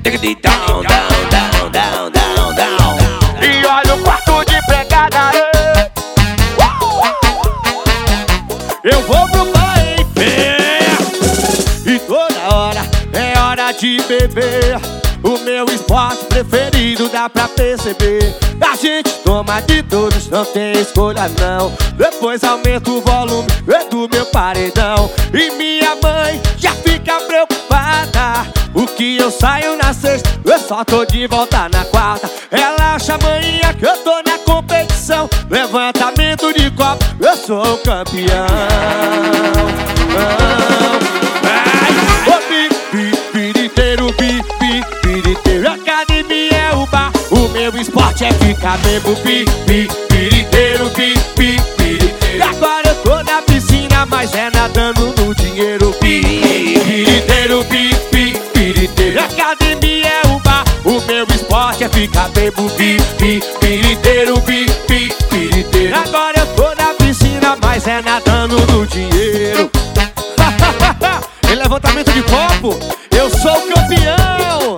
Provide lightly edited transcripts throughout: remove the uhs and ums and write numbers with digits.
Down, down, down, down, down, down. E olha o quarto de empregada. Eu vou pro pai, e toda hora é hora de beber. O meu esporte preferido dá pra perceber. A gente toma de todos, não tem escolha não. Depois aumenta o volume do meu paredão. E minha mãe já fica preocupada. O que eu saio na sexta, eu só tô de volta na quarta. Relaxa, maninha, que eu tô na competição. Levantamento de copo, eu sou o campeão. Piriteiro, piriteiro. Academia é o bar, o meu esporte é ficar bebo. Piriteiro, piriteiro. E agora eu tô na piscina, mas é nadando no dinheiro. Piriteiro, piriteiro. Academia é o bar, o meu esporte é ficar bebo. Piriteiro, piriteiro. Agora eu tô na piscina, mas é nadando no dinheiro. Em levantamento de copo, eu sou o campeão.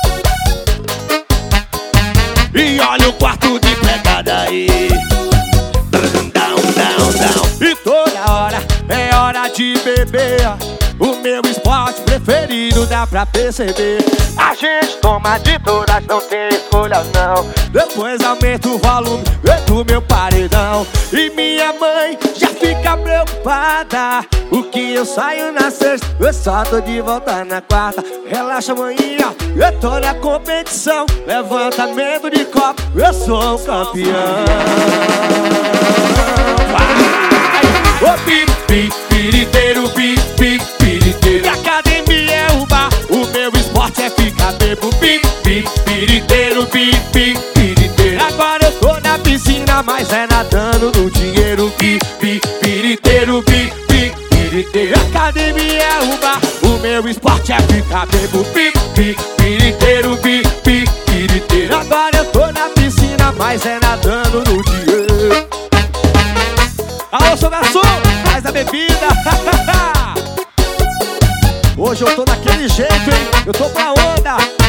E olha o quarto de empregada aí. Down, down, down. E toda hora é hora de beber. O meu esporte preferido dá pra perceber. A gente toma de todas, não tem escolha não. Depois aumenta o volume do meu paredão. E minha mãe já fica preocupada. O que eu saio na sexta, eu só tô de volta na quarta. Relaxa, maninha, eu tô na competição. Levantamento de copo, eu sou o campeão. Vai! Piriteiro, piriteiro. E academia é o bar, o meu esporte é ficar bebo. Piriteiro, piriteiro. Agora eu tô na piscina, mas é nadando no dinheiro. Piriteiro, piriteiro. Academia é o bar, o meu esporte é ficar bebo. Piriteiro, piriteiro. Agora eu tô na piscina, mas é nadando no dinheiro. Alô, seu garçom, traz a bebida. Hoje eu tô daquele jeito, hein? Eu tô pra onda.